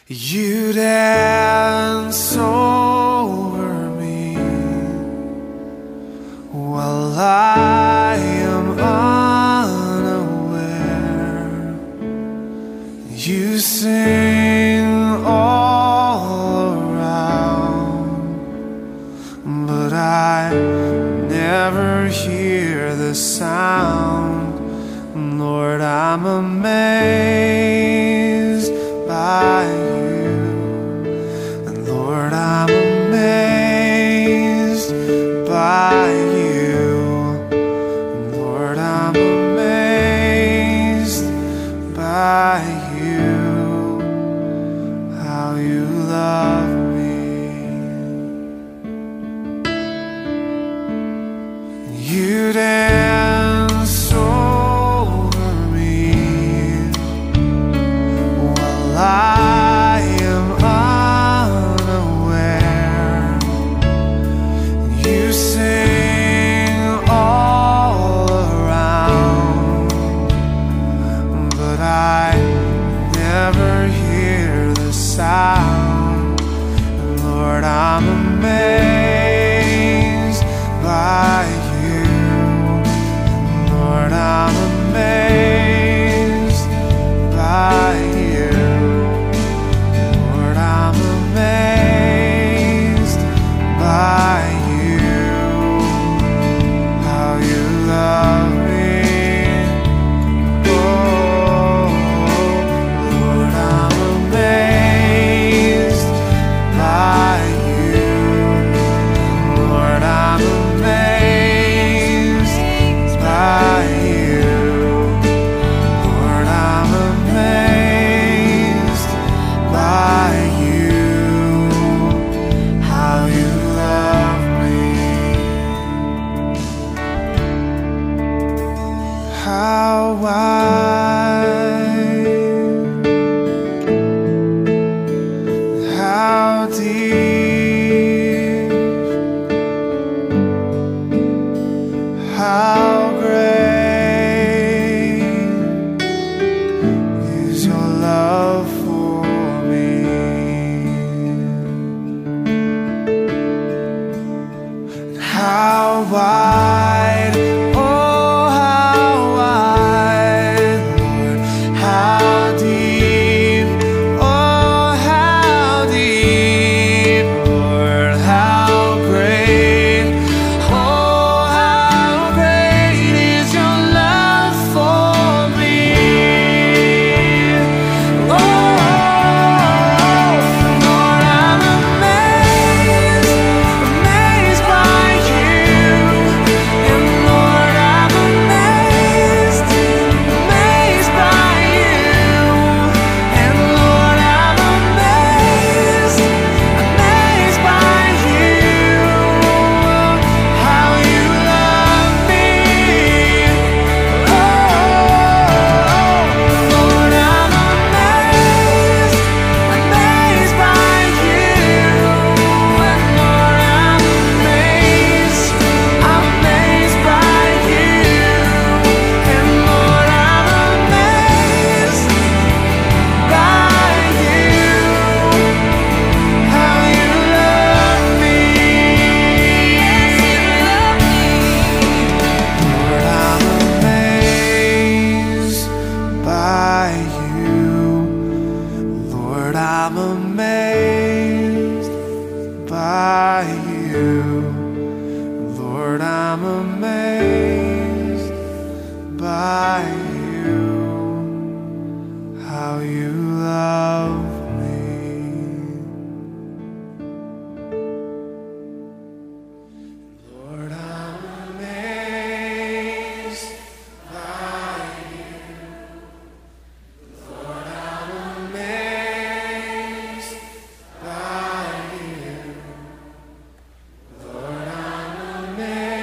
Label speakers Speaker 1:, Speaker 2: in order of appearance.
Speaker 1: You dance over me while I am unaware. You sing all around, but I never hear the sound. Lord, I'm amazed by you, and Lord, I'm amazed by you, and Lord, I'm amazed by you, how you love me. You dance over me while I am unaware. You sing all around, but I never hear the sound. And Lord, I'm amazed by you. And Lord, I'm amazed by you. Lord, I'm amazed by you, how you love me. Oh, Lord, I'm amazed by you. Lord, I'm amazed by you. Lord, I'm amazed by you, how you love me. How wide, how deep, how great is your love for me. How wide, oh how wide, Lord, how deep, oh how deep, Lord, how great, oh how great is your love for me. Oh, Lord, I'm amazed, amazed by you. And Lord, I'm amazed, amazed by you. And Lord, I'm amazed, amazed by you, how you love me. Oh, Lord, I'm amazed, amazed by you. And Lord, I'm amazed, amazed by you. And Lord, I'm amazed by you, how you love me. Lord, I'm amazed by you. Lord, I'm amazed by you. Lord, I'm amazed by you, how you love me. Lord, I'm amazed by you. Lord, I'm amazed by you. Lord, I'm amazed